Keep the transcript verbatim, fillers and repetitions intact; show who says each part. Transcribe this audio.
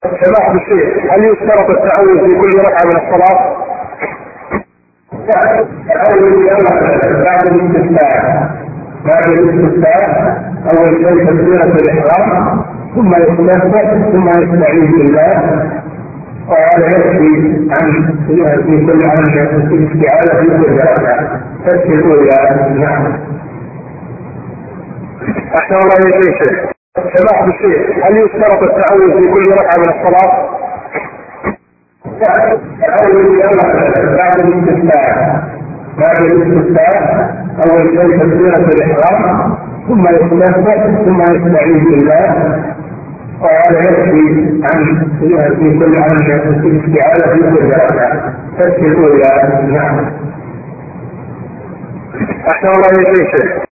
Speaker 1: سماحة الشيخ، هل يشترط التعوذ في كل ركعة من الصلاة؟
Speaker 2: التعوذ بعد الاستفتاح بعد الاستفتاح أول شيء تكبيرة الإحرام، ثم يستفتح ثم يستعيذ بالله، وهذا يكفي عن في كل عن الاستعاذة في كل ركعة. تكفي الأولى. نعم.
Speaker 1: أحسن الله إليك شيخ. سماحة الشيخ، هل يشترط التعوذ في كل ركعة من الصلاة؟
Speaker 2: التعوذ بعد الاستفتاح بعد الاستفتاح أول شيء تكبيرة الإحرام، ثم يستفتح ثم يستعيذ بالله، وهذا يكفي عن في كل عن الاستعاذة في كل ركعة. تكفي الأولى. نعم.
Speaker 1: أحسن الله إليك شيخ.